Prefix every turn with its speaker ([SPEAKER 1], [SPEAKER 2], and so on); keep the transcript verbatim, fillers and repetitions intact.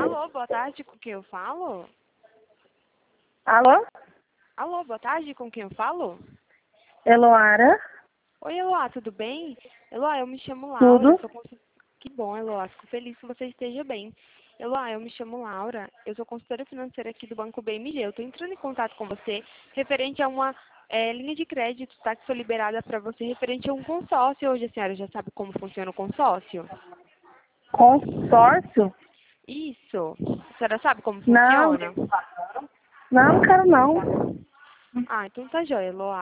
[SPEAKER 1] Alô, boa tarde, com quem eu falo?
[SPEAKER 2] Alô?
[SPEAKER 1] Alô, boa tarde, com quem eu falo?
[SPEAKER 2] Eloara?
[SPEAKER 1] Oi, Eloá, tudo bem? Eloá, eu me chamo Laura, eu
[SPEAKER 2] Tudo?
[SPEAKER 1] sou cons- que bom, Eloá, fico feliz que você esteja bem. Eloá, eu me chamo Laura, eu sou consultora financeira aqui do Banco B M G. Eu estou entrando em contato com você referente a uma eh, linha de crédito, tá, que foi liberada para você referente a um consórcio. Hoje a senhora já sabe como funciona o consórcio?
[SPEAKER 2] Consórcio?
[SPEAKER 1] Isso. A senhora sabe como
[SPEAKER 2] Não.
[SPEAKER 1] funciona?
[SPEAKER 2] Não, não quero não.
[SPEAKER 1] Ah, então tá joia, Eloá.